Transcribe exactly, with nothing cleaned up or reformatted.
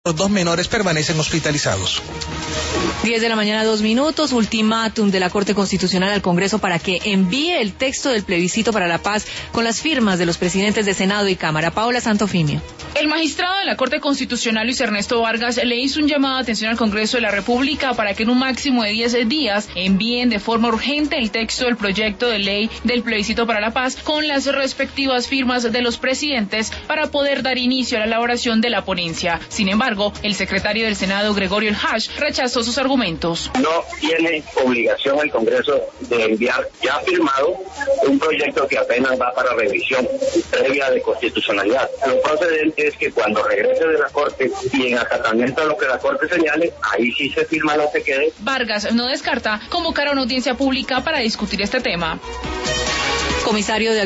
Los dos menores permanecen hospitalizados. diez de la mañana, dos minutos, ultimátum de la Corte Constitucional al Congreso para que envíe el texto del plebiscito para la paz con las firmas de los presidentes de Senado y Cámara. Paola Santofimio. El magistrado de la Corte Constitucional, Luis Ernesto Vargas, le hizo un llamado de atención al Congreso de la República para que en un máximo de diez días envíen de forma urgente el texto del proyecto de ley del plebiscito para la paz con las respectivas firmas de los presidentes para poder dar inicio a la elaboración de la ponencia. Sin embargo, el secretario del Senado, Gregorio El Hash, rechazó sus argumentos. No tiene obligación el Congreso de enviar ya firmado un proyecto que apenas va para revisión previa de constitucionalidad. Lo procedente es que cuando regrese de la Corte y en acatamiento a lo que la Corte señale, ahí sí se firma lo que quede. Vargas no descarta convocar a una audiencia pública para discutir este tema. Comisario de